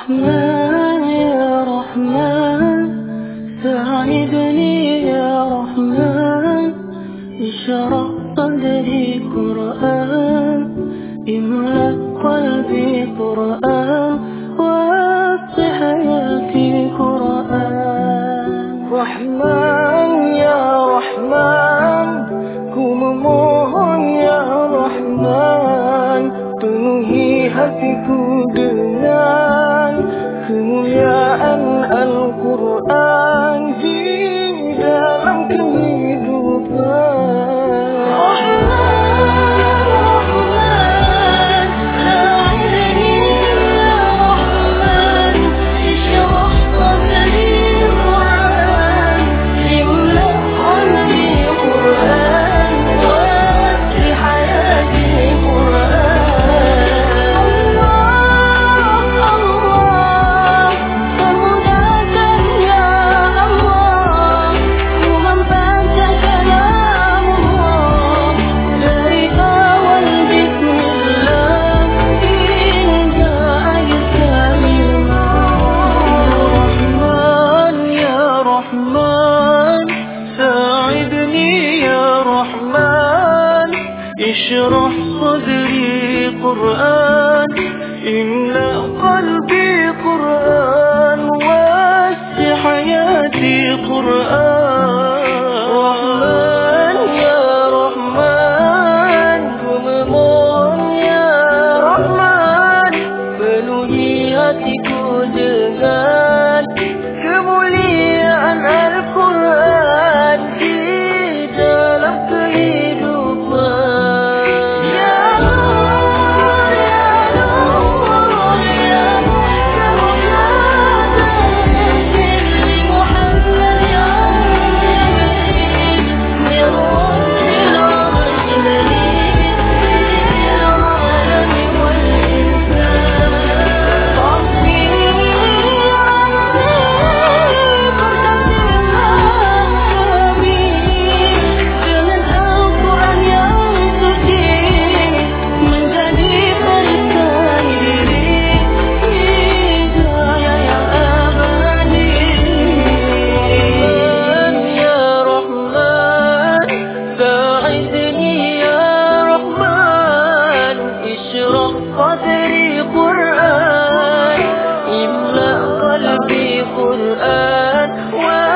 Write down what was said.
رحمن يا رحمن ساعدني يا رحمن اشرح صدري قرآن املأ قلبي قرآن واسع حياتي قرآن رحمن يا رحمن ku memohon ya Rahman penuhi hatiku dengan kemuliaan Al-Quran di dalam kehidupan. اشرح صدري قرآن املأ قلبي قرآن واسع حياتي قرآن رحمن يا رحمن ku memohon ya Rahman penuhi hatiku dengan kemuliaan Al-Quran di dalam kehidupan. صدري قرآن املأ قلبي قرآن